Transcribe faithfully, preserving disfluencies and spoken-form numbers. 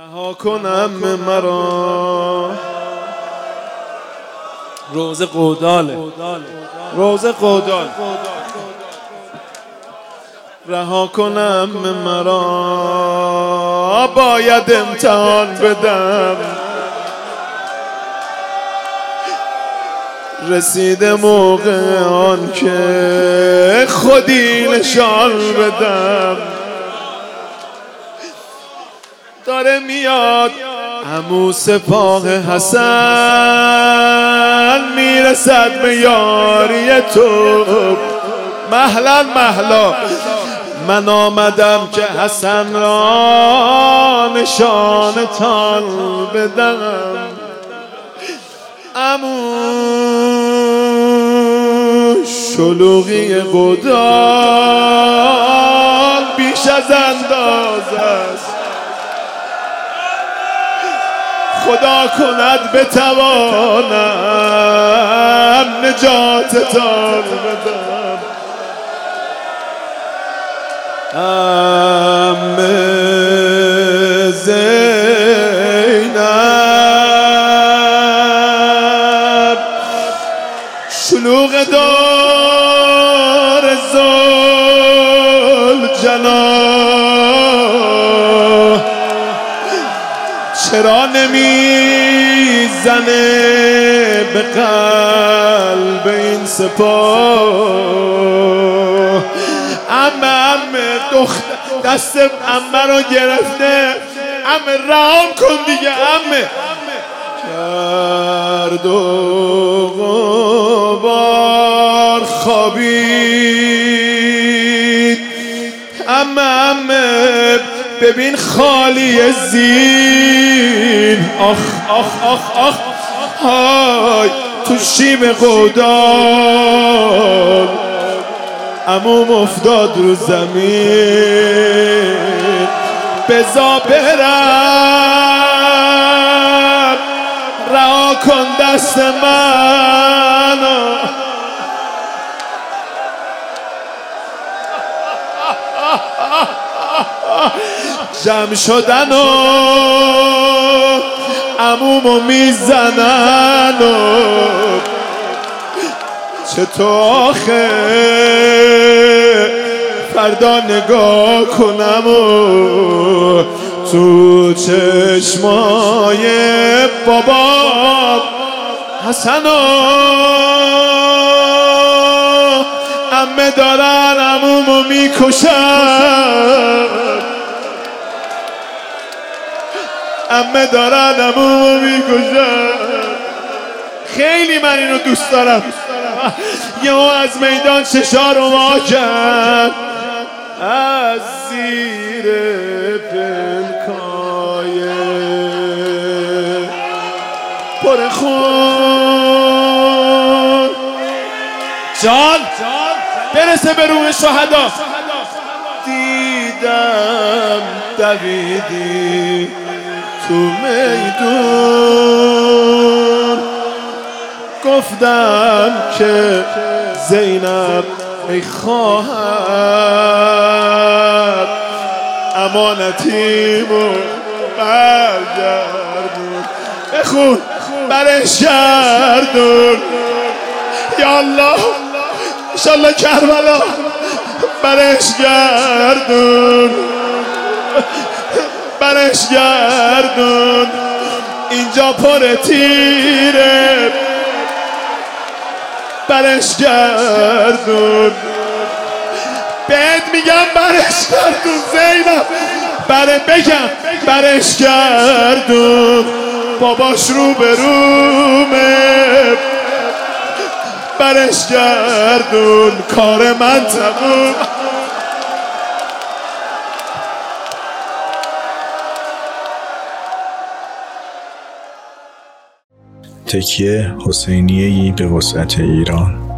رها کنم مرا. روز قوداله، روز قودال. رها کنم مرا، باید امتحان بدم. رسیده موقع آن که خودی نشان بدم. داره میاد عمو سپاه حسن، میرسد به یاری تو. مهلا مهلا من آمدم که حسن را نشانتان بدم. عمو شلوغی قودال بیش از اندازه است. خدا کند بتوانم نجاتتان بدم. عمه زینب شلوغ دار ذوالجلال، چرا نمیزنه به قلب این سپاه؟ عمه عمه دختر دست عمه رو گرفته. عمه رام کن دیگه. عمه کرد و غبار خوابید. عمه عمه ببین خالی زین. آخ آخ آخ آخ های تو شیب قودال عموم افتاد رو زمین. بزا برم رها کن دست منو. جمع شدن و عمومو میزنن و چطور آخه فردا نگاه کنم و تو چشمای بابا حسن و عمه دارن عمومو میکشن. عمه دارن عمومو میکشن. خیلی من اینو دوست دارم. یهو از میدان چشا رو وا کرد، از زیر پلکای پر خون جان برسه به روح شهدا. دیدم دویدی تو میدون، گفتم که زینب ای خواهر امانتیمو برگردون. بخون برش گردون. یا الله انشالله کربلا برش گردون. برش گردون. اینجا پر تیره. برش گردون. بهت میگم برش گردون زینب. بره بگم برش گردون. باباش رو به رومه. برش گردون. کار من تموم. تکیه حسینیه‌ای به وسعت ایران.